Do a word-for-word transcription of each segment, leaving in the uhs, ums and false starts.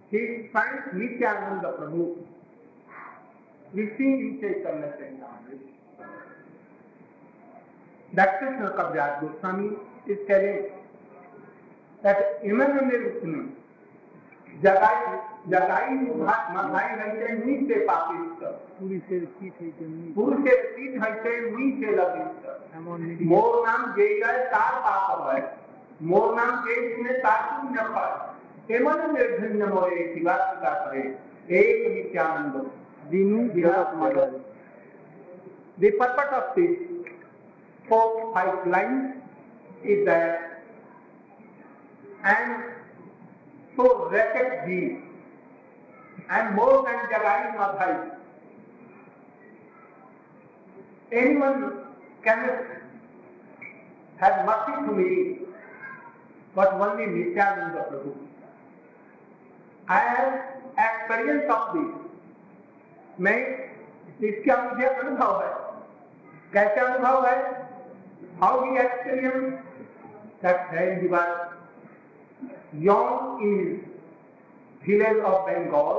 his friend Nityananda Prabhu, we see in Chaitanya Charitamrita that Krishna Kaviraj Goswami is telling that Emmanuel Jagai Jagai Madhai Haite Nite Papista পুরুষের পিঠ হইতে মুখ পুরুষের পিঠ হইতে নিচে লবিষ্ট মোর নাম যেই গায় তার পাপ হয় মোর নাম যেই শুনে তার পুণ্য হয় এমন নির্ধন্য মরে শিবাত্মিকা করে এক নিত্যানন্দ দিনু বিরাট মাগারে। The purpose of this four five lines is that and so wretched thee and more than Jagai Madhai. Anyone cannot have mercy to me, but only Nityananda Prabhu. I have experience of this. मैं इसका मुझे अनुभव है। कैसा अनुभव है? How he experienced that when he was young in village of Bengal,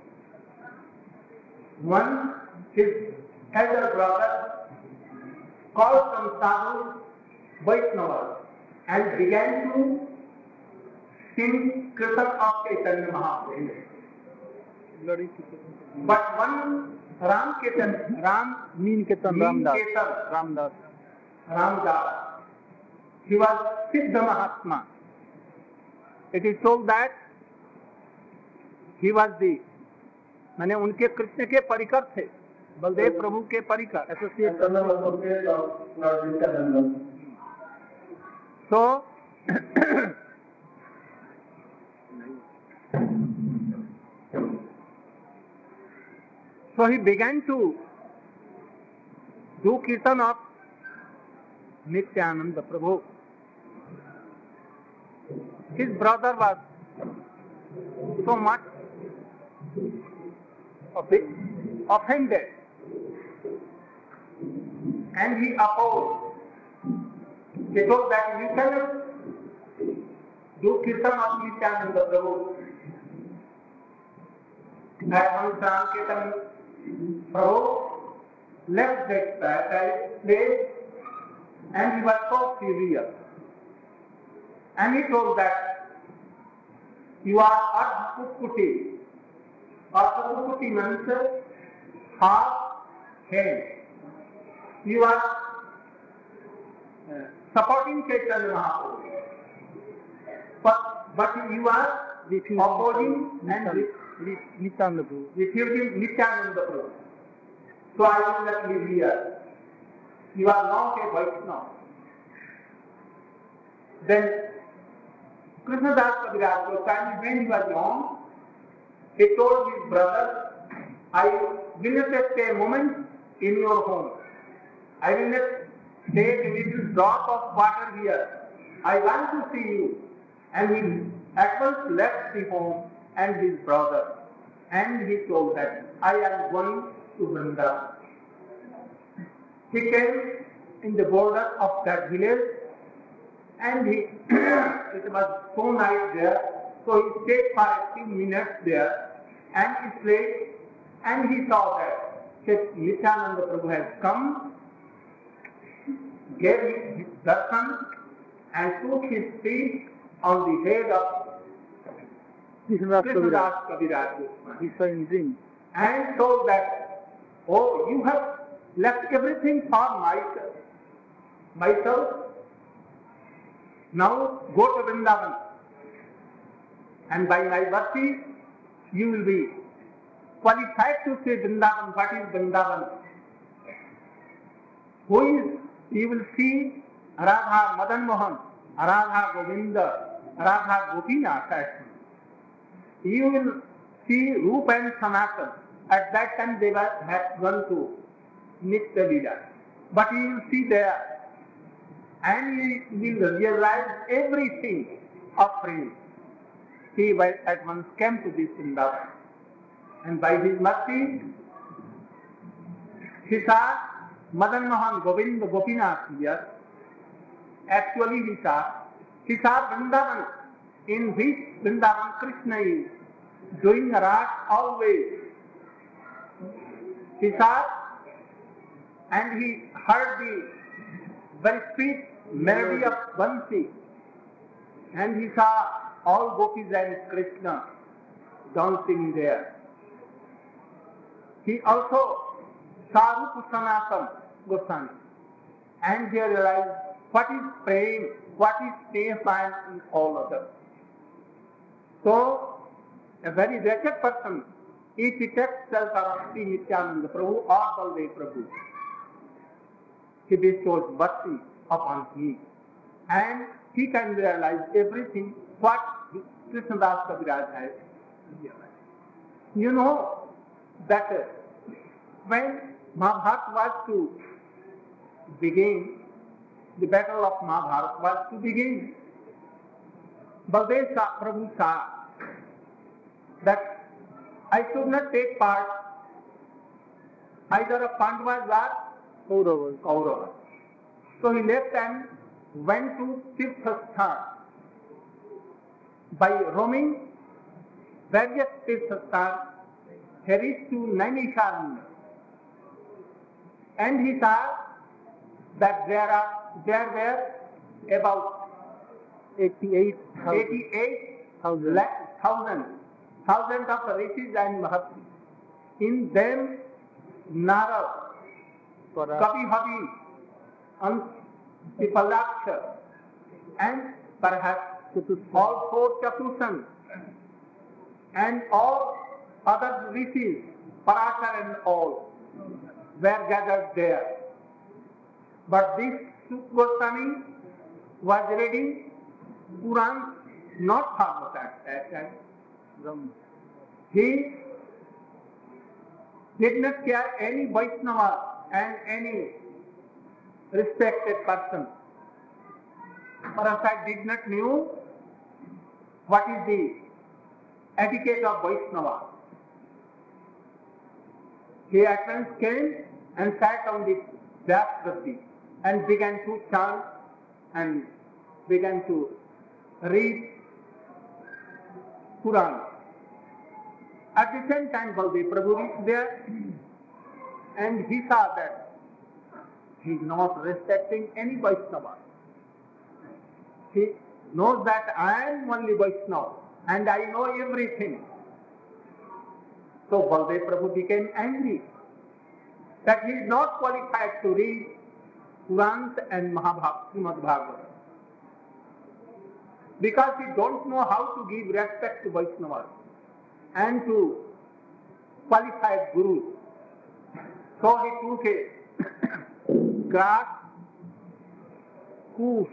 one his elder brother called some sadhu Vaishnavas and began to sing Kirtan of Chaitanya Mahaprabhu. But one Ram Kirtan, Ram mean kirtan Ramdas Kirtan, Ramdas Ramdas, he was Siddha Mahatma. It is told that he was the, माने उनके कृष्ण के परिकर थे, बलदेव प्रभु के परिकर associate. So so he began to do kirtan of Nityananda Prabhu. His brother was so much offended and he opposed. He told that you cannot do kirtan of Nityananda Prabhu. At one time, Kirtan Prabhu left that place and he was so furious. And he told that you are Ardha-Kukkuti. Ardha-Kukkuti means half head. You are uh, supporting Chaitanya Mahaprabhu. But, but you are opposing and Nityananda Prabhu. refusing Nityananda Prabhu. So I will not live here. You are not a Vaishnava. Then Krishnadas Kaviraj Goswami, when he was young, he told his brother, I will not stay a moment in your home. I will not take a little drop of water here. I want to see you. And he at once left the home and his brother. And he told that I am going to Vrindavan. He came in the border of that village and he it was so nice there, so he stayed for a few minutes there and he played and he saw that Nityananda Prabhu has come, gave him his darshan and took his feet on the head of Krishnadas Kaviraj Goswami. He saw in dream. And told that, oh, you have left everything for myself. Myself. Now go to Vrindavan. And by my mercy, you will be qualified to say Vrindavan. What is Vrindavan? Who is? You will see Radha Madan Mohan, Radha Govinda, Radha Gopinath. You will see Rupa and Sanatan. At that time they were had gone to Nitya Lila. But you will see there and you will realize everything of Prem. He at once came to this Vrindavan. And by his mercy, he saw Madan Mohan Govinda Gopinath here. Actually he saw, he saw Vrindavan, in which Vrindavan Krishna is doing rat always. He sat and he heard the very sweet melody of Bansi, and he saw all gopis and Krishna dancing there. He also saw Rupa Sanatana Goswami, and he realized what is praying, what is Sneha in all others. So, a very wretched person, if he takes shelter of Sri Nityananda Prabhu or Baldev Prabhu, he bestows mercy upon him, and he can realize everything what Krishnadas Kaviraj has realized. You know that when Mahabharata was to begin, the battle of Mahabharata was to begin, Baldev Prabhu saw that I should not take part either of Pandavas or Kauravas. Kauravas. So he left and went to Tirthasthan. By roaming various Tirthasthans, he reached to Naimisharanya, and he saw that there are there were about eighty-eight thousand. eighty-eight Thousand. lakh thousand thousands of rishis and mahatmas. In them, Narad, Para- Kavi Havi, and Pipalaksha, and perhaps Chatushan. all four Chatushan, and all other rishis, Parashar and all, were gathered there. But this Suk Goswami was reading Puran, not Bhagavatam at that time. Brahma. He did not care any Vaishnava and any respected person. Parasat did not know what is the etiquette of Vaishnava. He at once came and sat on the Vyasgati and began to chant and began to read Puran. At the same time, Baldev Prabhu reached there, and he saw that he is not respecting any Vaishnava. He knows that I am only Vaishnava and I know everything. So Baldev Prabhu became angry that he is not qualified to read Purans and Mahabharata, Srimad Bhagavatam, because he don't know how to give respect to Vaishnavas and to qualified gurus. So he took a grass hoof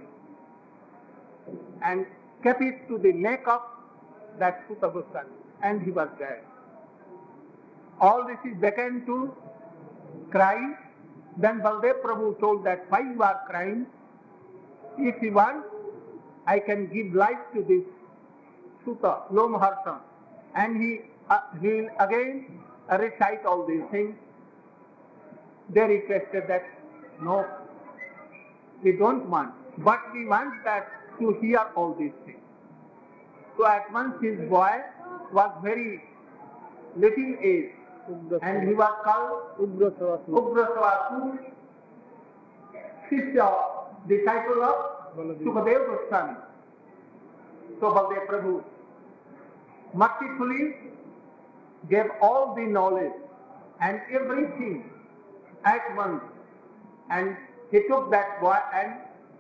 and kept it to the neck of that Suta Goswami, and he was dead. All this is began to cry. Then Baldev Prabhu told that why you are crying? If you want, I can give life to this Suta, Lomharsha, and he uh, will again uh, recite all these things. They requested that, no, we don't want, but we want that to hear all these things. So at once his boy was very little age, and he was called Ugra Savasu. Ugrasavasu, Shishya, disciple of Sukadev Goswami. So Baldev Prabhu mercifully gave all the knowledge and everything at once, and he took that boy and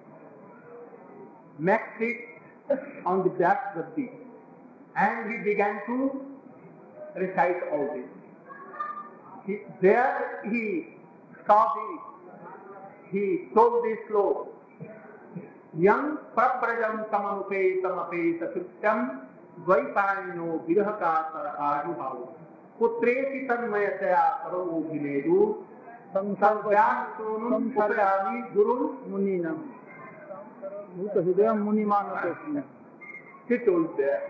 maxed it on the back of the, and he began to recite all this. He, there he saw the, he told this sloka, Yang prabrajam tamanupe tamape sasutyam dvaipanino virahaka sarahayuhav putreti tanmayataya saravo bhinedu samsarvyastunum upayami gurun Muninam. Bhuta Hidayam Munimanatosmi. he told there.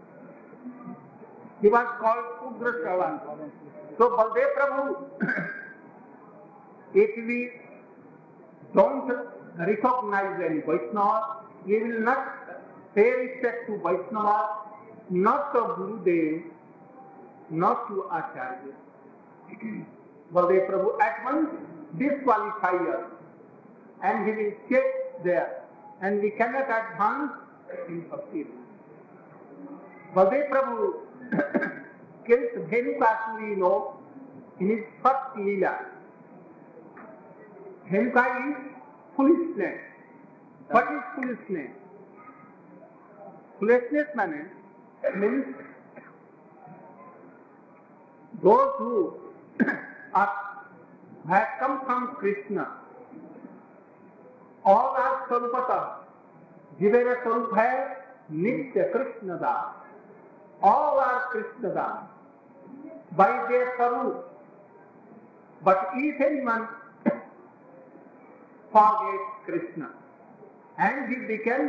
He was called Ugra Shravan. So Baldev Prabhu, if we don't recognize any Vaishnava, we will not pay respect to Vaishnava, not to Gurudev, not to Acharya. Baldev Prabhu at once disqualify us and he will sit there and we cannot advance in bhakti. Baldev Prabhu kills Dhenukasuri, you know, in his first Leela. Dhenuka is foolishness. What is foolishness? Foolishness means, means those who are, have come from Krishna, all are Sarupata. Jivera Sarup hai Nitya Krishna Das. All are Krishna Das by their Sarup. But if anyone forgets Krishna and he becomes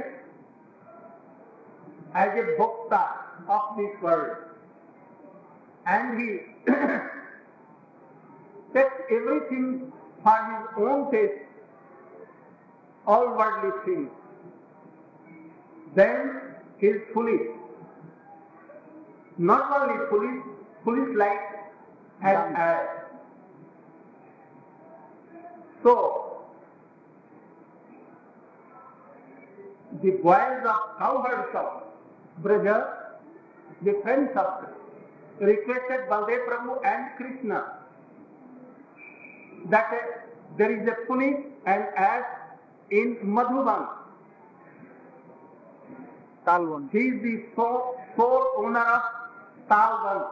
as a bhokta of this world and he takes everything for his own taste, all worldly things, then he is foolish. Not only foolish, foolish like as I. So, the boys of cowherds of Braja, the friends of Krishna, requested Baldev Prabhu and Krishna that uh, there is a punit and ass in Madhuban. Talvan. He is the sole, sole owner of Talvan.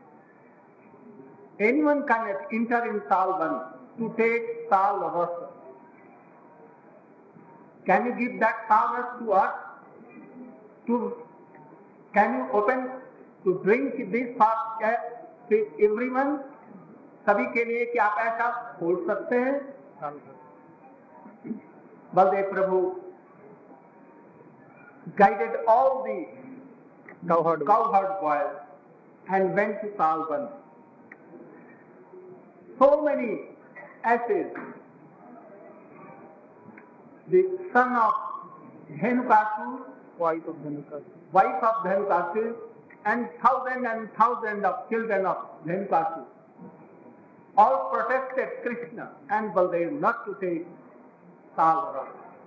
Anyone can enter in Talvan to take Tal Rasa. Can you give that Tal Rasa to us? To, can you open to drink this for everyone? सभी के लिए क्या आप ऐसा खोल सकते हैं? बलदेव प्रभु guided all the cowherd, cowherd boys and went to Talban. So many asses. The son of Dhenukasur, Wife of Dhenukasur. wife of Dhenukasur, and thousand and thousand of children of Dhenukasur, all protested Krishna and Baldev not to take Talvara.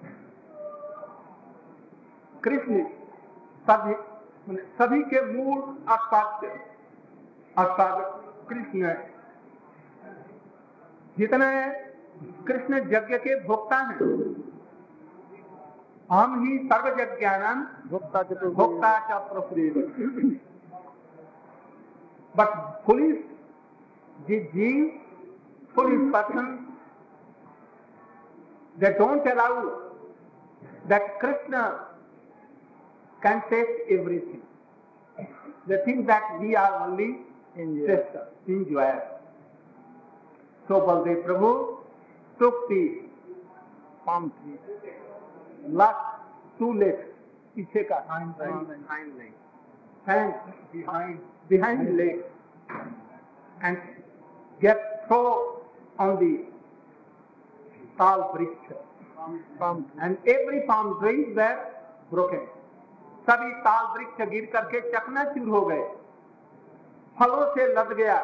Krishna सभी सभी के मूल आस्पाद्य आस्पाद कृष्ण है। जितने कृष्ण यज्ञ के भोक्ता हैं, हम ही सर्व यज्ञानां भोक्ता च भोक्ता च प्रभुरेव। But foolish, the Jews, foolish persons, they don't allow that Krishna can taste everything. They think that we are only testers, enjoyers. So Baldev Prabhu took the palm tree, last two legs, पीछे का hind leg, hind leg, and behind behind the legs, and get throw on the tal vriksha, palm, and every palm trees were broken. सभी ताल वृक्ष गिर करके चकनाचूर हो गए, फलों से लद गया,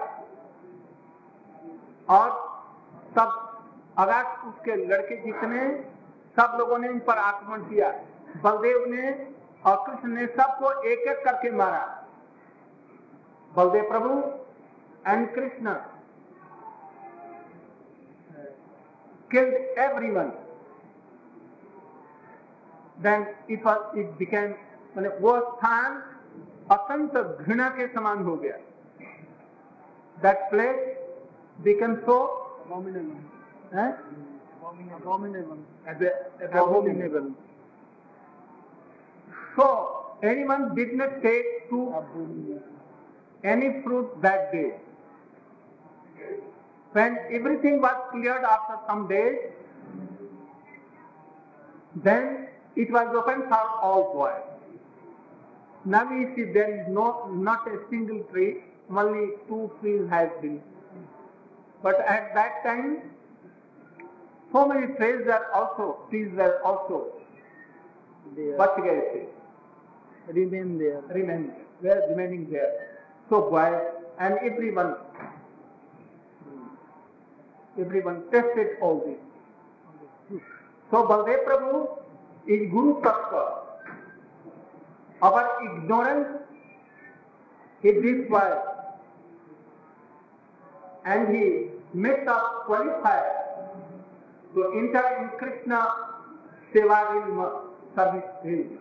और सब अगात उसके लड़के जितने सब लोगों ने इन पर आक्रमण किया। बलदेव ने और कृष्ण ने सबको एक एक करके मारा। Baldev Prabhu and Krishna killed everyone. Then it was it became मैंने वो स्थान अत्यंत घृणा के समान हो गया। That place became so abominable, eh? abominable, abominable. So anyone did not take to any fruit that day. When everything was cleared after some days, then it was open for all boys. Now we see there is no, not a single tree, only two trees have been. But at that time, so many trees were also, trees were also बच गए थे, remain there, remain, were remaining there. So boys and everyone, everyone tested all this. So Baldev Prabhu is Guru Tattva. Our ignorance he destroyed and he makes us qualified to enter in Krishna Seva realm, service realm.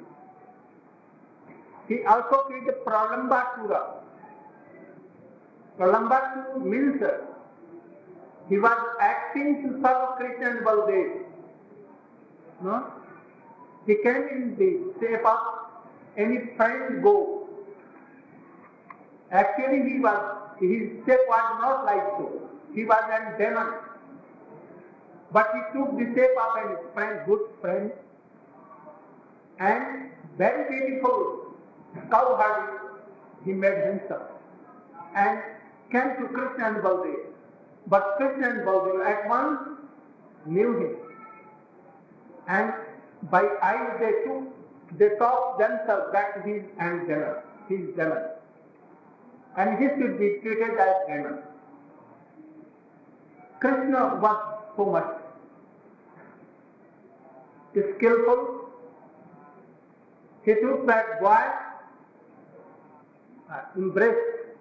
He also created Pralambatura. Pralambatura means he was acting to serve Krishna and Baldev. No? He came in the shape of any friend go. Actually he was, his shape was not like so. He was a demon. But he took the shape of a friend, good friend, and very beautiful cowherd he made himself and came to Krishna and Baldev. But Krishna and Baldev at once knew him, and by eyes they took, they thought themselves that he is an demon, he is demon, and he should be treated as demon. Krishna was so much skillful. He took that boy, uh, embraced,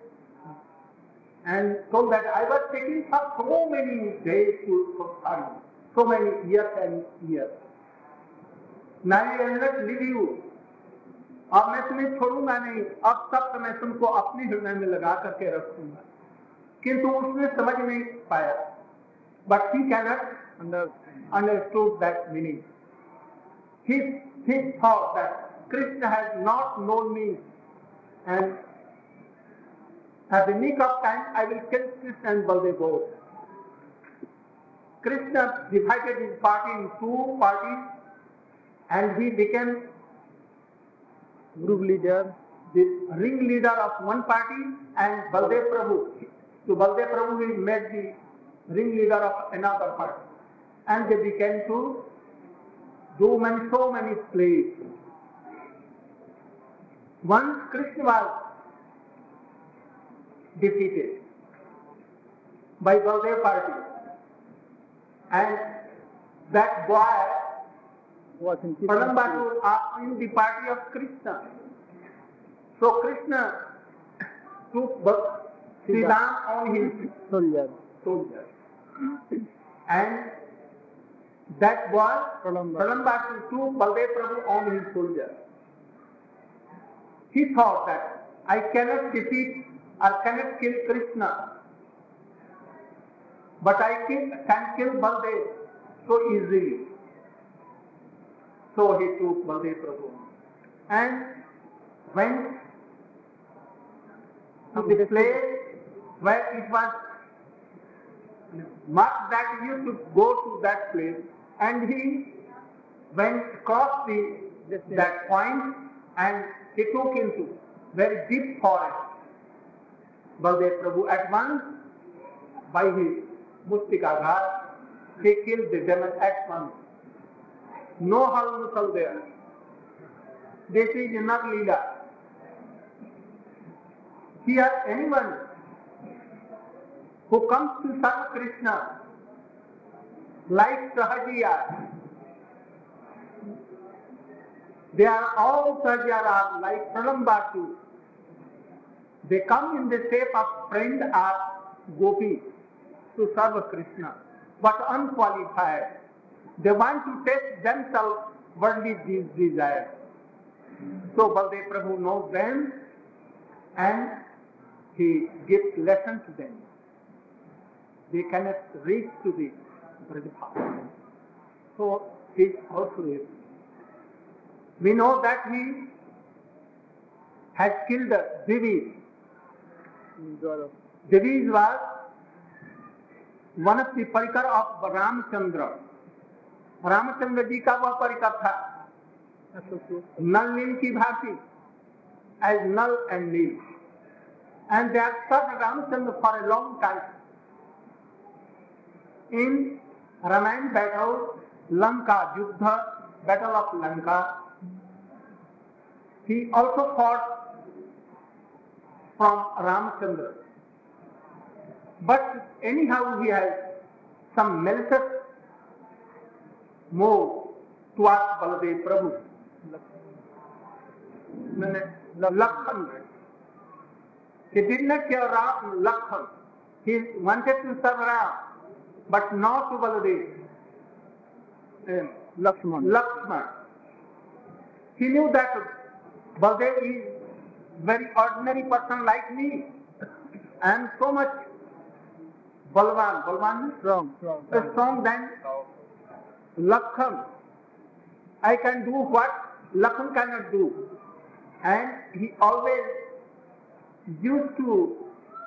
and told that I was taking for so many days to sorry, so many years and years. Now I will not leave you. अब मैं तुम्हें छोड़ूंगा नहीं, अब तक तो मैं तुमको अपने हृदय में लगा करके रखूंगा. किंतु उसने समझ नहीं पाया. But he cannot under, understood that meaning. He, he thought that Krishna has not known me, and at the nick of time I will kill Krishna and Baldev both. Krishna divided his party in two parties, and he became group leader, the ring leader of one party, and Baldev Prabhu. To Baldev Prabhu he made the ring leader of another party, and they began to do many, so many plays. Once Krishna was defeated by Baldev party, and that boy was in Pralambatura are in the party of Krishna. So Krishna took Sri Ram on his soldier, soldier. and that was Pralambatura took Baldev Prabhu on his soldier. He thought that I cannot defeat or cannot kill Krishna, but I can, can kill Baldev so easily. So he took Baldev Prabhu and went to the place where it was marked that you should go to that place, and he went across the that point and he took into very deep forest. Baldev Prabhu at once by his mustika ghat he killed the demon at once. No hal musal there. This is not Leela. Here anyone who comes to serve Krishna like Sahajiya, they are all Sahajiya like Pralambatura. They come in the shape of friend or gopi to serve Krishna, but unqualified. They want to test themselves worldly desires. So Baldev Prabhu knows them and he gives lesson to them. They cannot reach to the Brajapati. So he also is. We know that he has killed Divi. Divi was one of the parikar of Ramchandra. Ramchandra ji का वह परिकर था, नल नील की भांति, as null and nil, and they have served Ramchandra for a long time. In Ramayana battle, Lanka Yuddha, battle of Lanka, he also fought from Ramchandra, But anyhow he has some malicious move towards Baladev Prabhu. Lakshman. He did not care Ram, Lakshman. He wanted to serve Ram, but not to Baladev. Um, Lakshman. Lakshman. He knew that Baladev is very ordinary person like me, and so much Balwan, Balwan, Strong, strong. uh, strong than Lakshman. I can do what Lakshman cannot do, and he always used to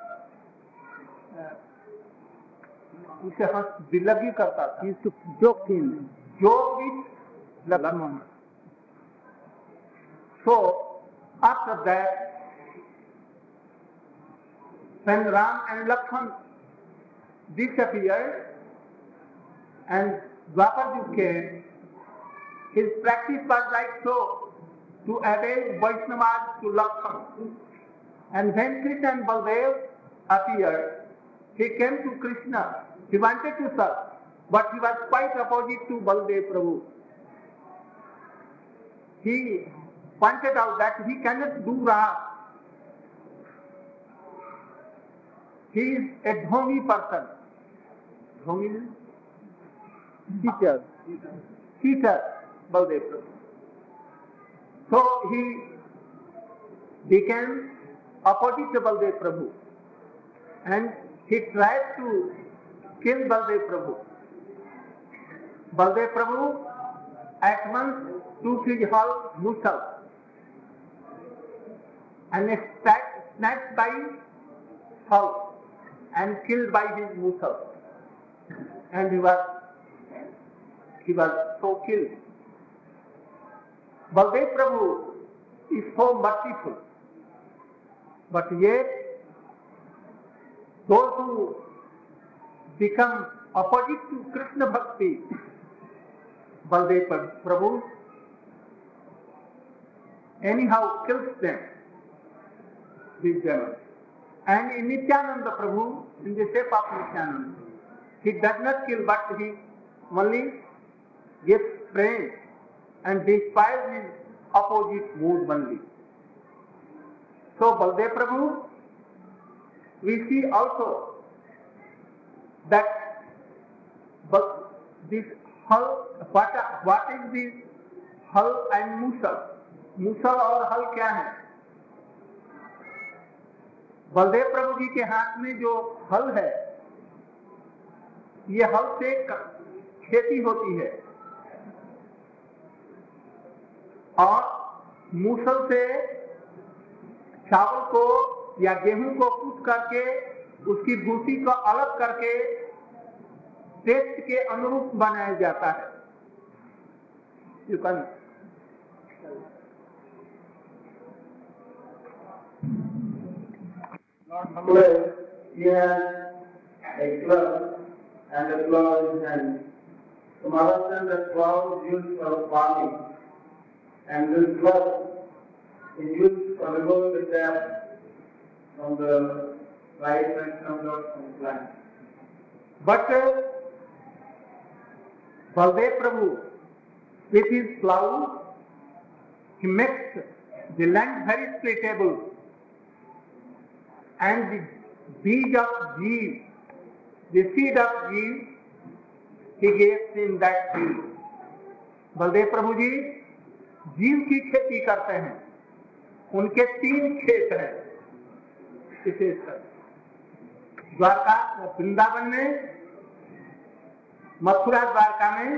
उसे हंस दिलगी करता था. He used to joke him. Joke with Lakshman. So after that, when Ram and Lakshman disappeared and Dwapar Yug came, his practice was like so, to avail Vaishnavas to Lakshman. And when Krishna and Baldev appeared, he came to Krishna. He wanted to serve, but he was quite opposite to Baldev Prabhu. He pointed out that he cannot do Raha. He is a dhomi person. Dhomi means Teacher. teacher, Baldev Prabhu. So he became opposite to Baldev Prabhu, and he tried to kill Baldev Prabhu. Baldev Prabhu at once took his whole muscle and snatched by hull and killed by his muscle, and he was he was so killed. Baldev Prabhu is so merciful, but yet those who become opposite to Krishna Bhakti, Baldev Prabhu anyhow kills them, these demons. And in Nityananda Prabhu, in the shape of Nityananda, he does not kill, but he only gives praise and despises his opposite mood only. So Baldev Prabhu, we see also that but this hull, what, what is this hull and musal? Musal और हल क्या है? बलदेव प्रभु जी के हाथ में जो हल है, ये हल से खेती होती है और मूसल से चावल को या गेहूं को कूट करके उसकी भूसी को अलग करके टेस्ट के अनुरूप बनाया जाता है. You can Today, he has a club and a plough in his hand. To understand that plough is used for farming, and this club is used for removing the chaff from the rice and sunflower from the plant. But uh, Baldev Prabhu, with his plough, he makes the land very splittable, and the bead of Jeev, the seed of Jeev, he gives in that field. Baldev Prabhu जी जीव की खेती करते हैं. उनके तीन खेत हैं विशेषकर द्वारका, वृंदावन में, मथुरा द्वारका में,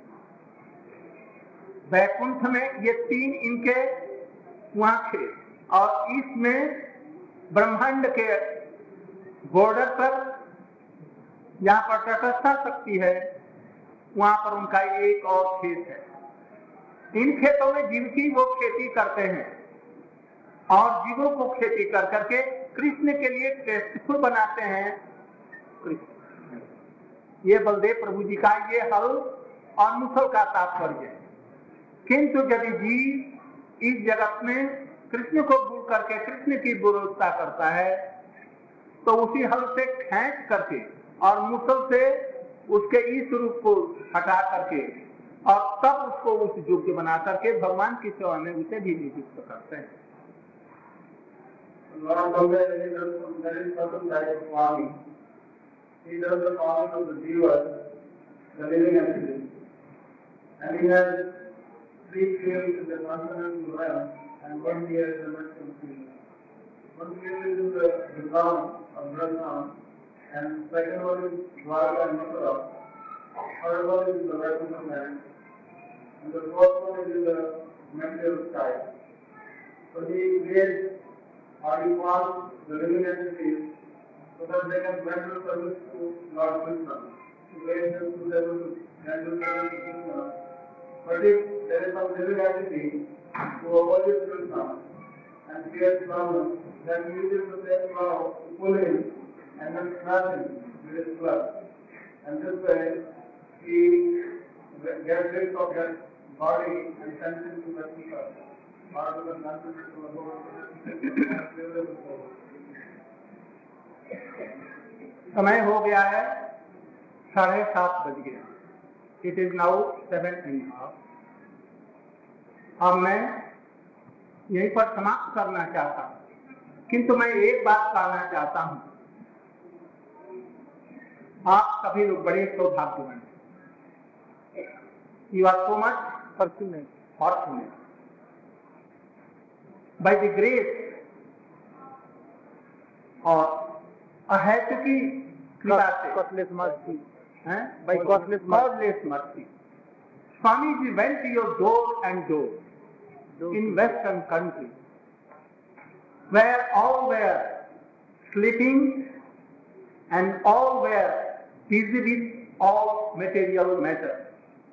वैकुंठ में, ये तीन इनके वहां खेत. और इसमें ब्रह्मांड के बॉर्डर पर जहां पर तटस्थता शक्ति है, वहां पर उनका एक और खेत है. इन खेतों में जीव की वो खेती करते हैं और जीवों को खेती कर करके कृष्ण के लिए टेस्टफुल बनाते हैं. ये बलदेव प्रभु जी का ये हल और मुसल का तात्पर्य है. किंतु यदि जीव इस जगत में कृष्ण को भूल करके कृष्ण की विरोधता करता है, तो उसी हल से खींच करके और मुसल से उसके इस रूप को हटा करके और तब उसको उस योग्य बना करके भगवान की सेवा में उसे भी नियुक्त करते हैं। Lord Buddha is a very certain type of farming. He does the farming of the jivas, the living entities. And he has three fields in the transcendental realm and one here in the material field. One field is in the, the ground of Brahman, and second one is Dwarka and Mathura. Third one is the Vaikuntha land. And the fourth one is in the material sky. So he creates or he wants the living entities so that they can render service to Lord Krishna. He creates them to be able to render service to Krishna. But if there is some living entity who opposes Krishna and creates problems, then he uses the same power to pull him and then smash him with his club. And this way he gets rid of his body and sends him to Vaikuntha. समय हो गया है, साढ़े सात बज गया। It is now seven and half. अब मैं यहीं पर समाप्त करना चाहता हूं, किंतु मैं एक बात कहना चाहता हूं। आप सभी लोग बड़े सौभाग्यवान, you are so much fortunate fortunate by the grace और अहेतु की कृपा से, costless mercy, हैं? by costless costless mercy, Swami ji went to your door and door in Western country, where all were sleeping and all were busy with all material matters.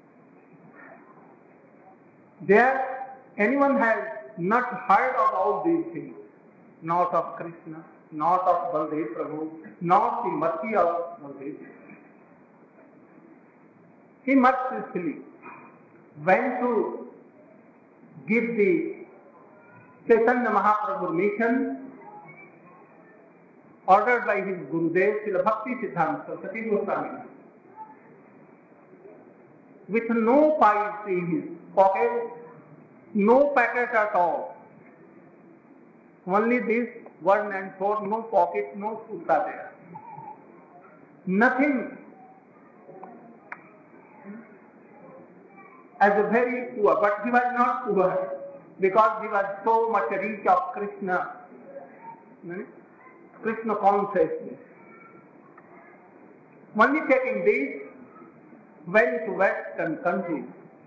There anyone has not heard of all these things, not of Krishna, not of Baldev Prabhu, not the mercy of Baldev. He mercifully went to give the Chaitanya Mahaprabhu mission ordered by his Gurudev, Srila Bhakti Siddhanta Saraswati Goswami, with no pipe in his pocket, no packet at all, only this one and four, no pocket, no sutta there, nothing, as a very poor, but he was not poor because he was so much rich of Krishna, Krishna consciousness. Only taking this, went to Western country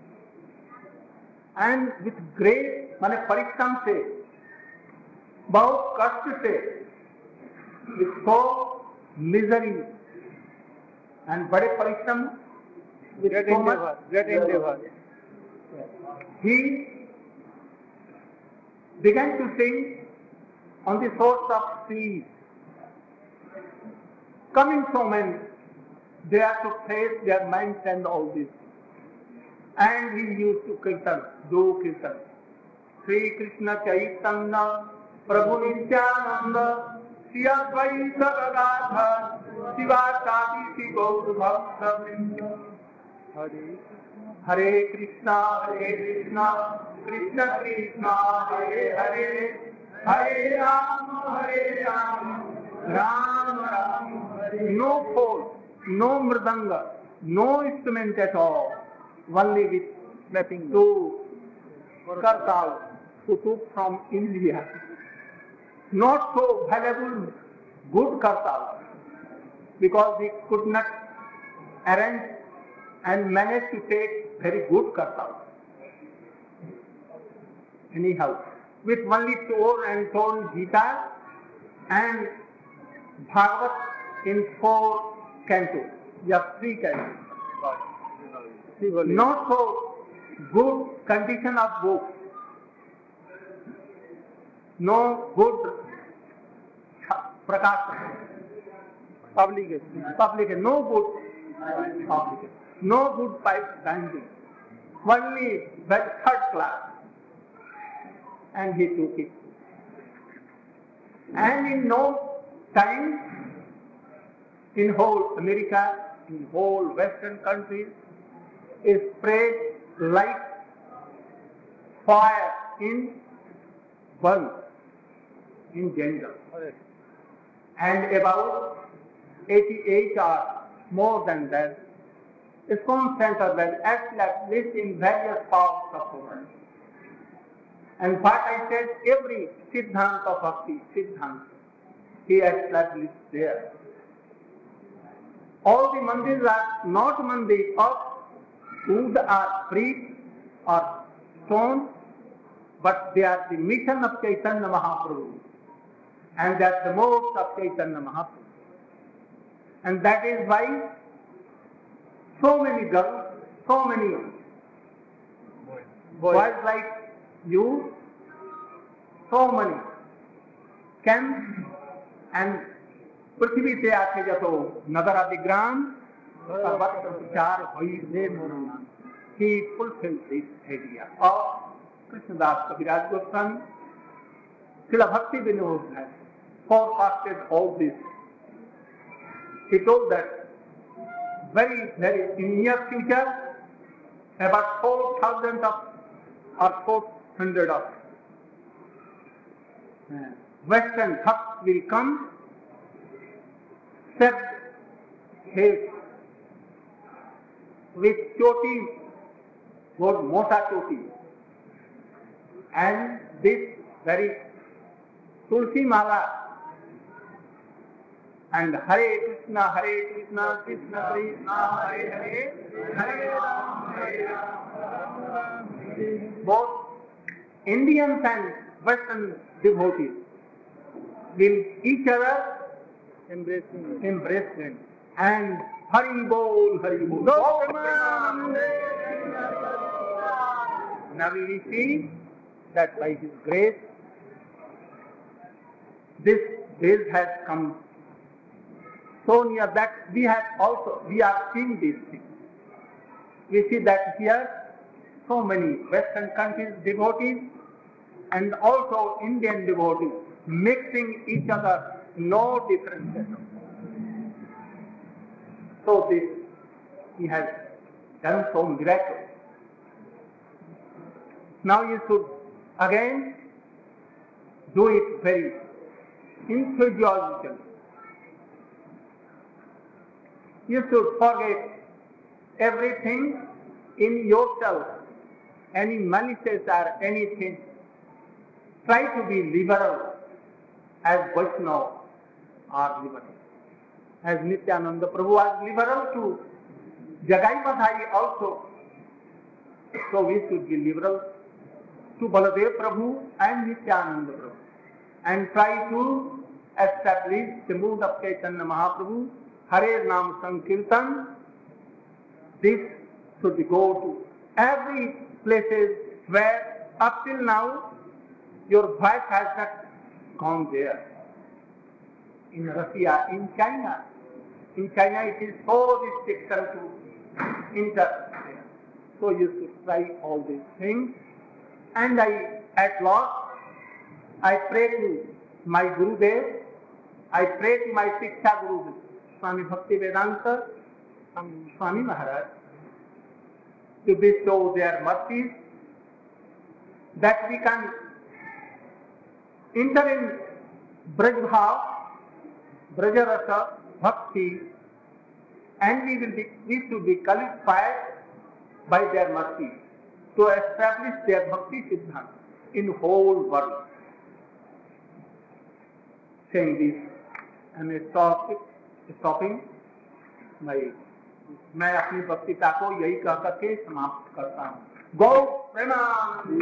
and with great माने परिश्रम से, बहुत कष्ट से, with so misery and बड़े परिश्रम, with great so endeavor, much, great endeavor, he began to sing on the shores of seas. Coming from and they have to face their minds and all this. And he used to kirtan, do kirtan. Sri Krishna Chaitanya Prabhu Nityananda Sri Advaita Gadadhar Shiva Sati Sri Gaur Bhakta Vrinda. Hare Krishna Hare Krishna Krishna Krishna Hare Hare Hare Rama Hare Rama Rama Rama Hare. No pole, no mridanga, no instrument at all. Only with clapping two kartals who took from India. Not so valuable, good kartals, because he could not arrange and manage to take very good kartals. Anyhow, with only four and torn Gita and Bhagavad in four cantos, yeah, three cantos. Not so good condition of books, no good prakasha, publication, publication, no good publication, no good pipe binding, only that third class, and he took it. And in no time in whole America, in whole Western countries, is spread like fire in burn, in general. And about eighty-eight or more than that, ISKCON center was established in various parts of the world. And what I said, every Siddhanta of Bhakti, Siddhanta, he established there. All the mandirs are not mandirs of wood or brick or stone, but they are the mission of Chaitanya Mahaprabhu. And that's the most of Chaitanya Mahaprabhu. And that is why so many girls, so many boys, boys like you, so many can and पृथ्वी से आके जतो नगर अधिग्राम सर्वत्र प्रचार होई दे Morna he fulfilled this idea of Krishnadas Kaviraj Goswami. Srila Bhakti Vinod has forecasted all this. He told that very, very in near future, about four thousand of or four hundred of uh, Western Bhakts will come, set head with choti, good mota choti, and this very tulsi mala, and Hare Krishna, Hare Krishna, Krishna Krishna, Hare Hare, Hare Rama, Hare Rama. Both Indians and Western devotees will each other embracing embrace them. And Hari Bol, Hari Bol. Now we see that by His grace, this days has come so near that we have also, we are seeing these things. We see that here so many Western countries devotees and also Indian devotees mixing each other, no difference. So this, He has done so miracle. Now you should again do it very enthusiastically. You should forget everything in yourself, any malices or anything. Try to be liberal as Vaishnava are liberal. As Nityananda Prabhu was liberal to Jagai Madhai also. So we should be liberal to Baladev Prabhu and Nityananda Prabhu. And try to establish the mood of Chaitanya Mahaprabhu, Hare Nam Sankirtan. This should go to every places where up till now your voice has not gone there. In Russia, in China. In China it is so restricted to enter there. So you should try all these things. And I, at last, I pray to my Gurudev, I pray to my Shiksha Guru, Swami Bhakti Vedanta, Swami Maharaj, to bestow their mercies, that we can enter in Brajbhav, Brajarasa, Bhakti, and we will be, we should be qualified by their mercy to establish their Bhakti Siddhanta in whole world. Saying this, and I stop stopping my मैं अपनी वक्तृता को यही कह करके समाप्त करता हूँ। गौ प्रणाम।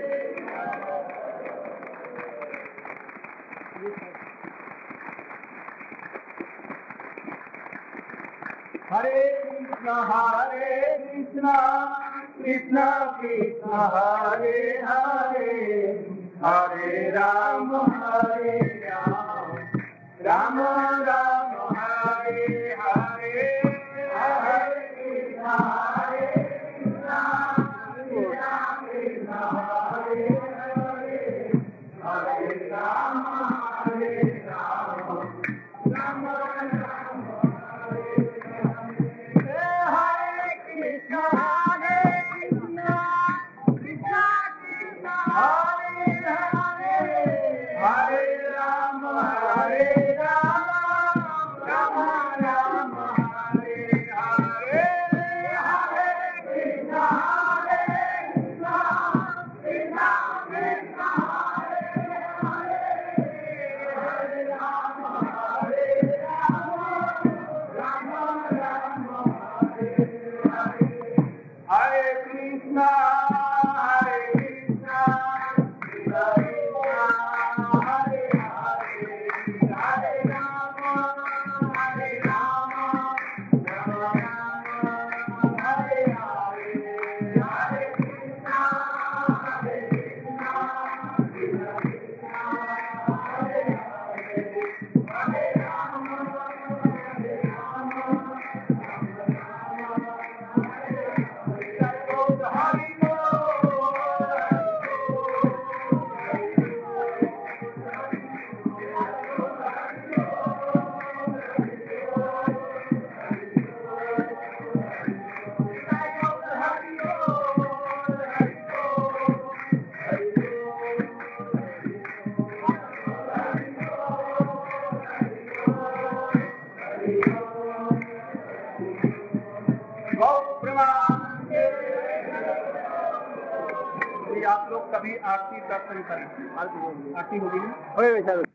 हरे कृष्णा हरे कृष्णा कृष्णा कृष्णा हरे हरे हरे राम हरे राम राम राम हरे हरे हरे कृष्णा हरे कृष्णा कृष्णा कृष्णा हरे हरे हरे राम हरे राम आप लोग कभी आरती दर्शन करें, आरती होगी ना? ओए वैसा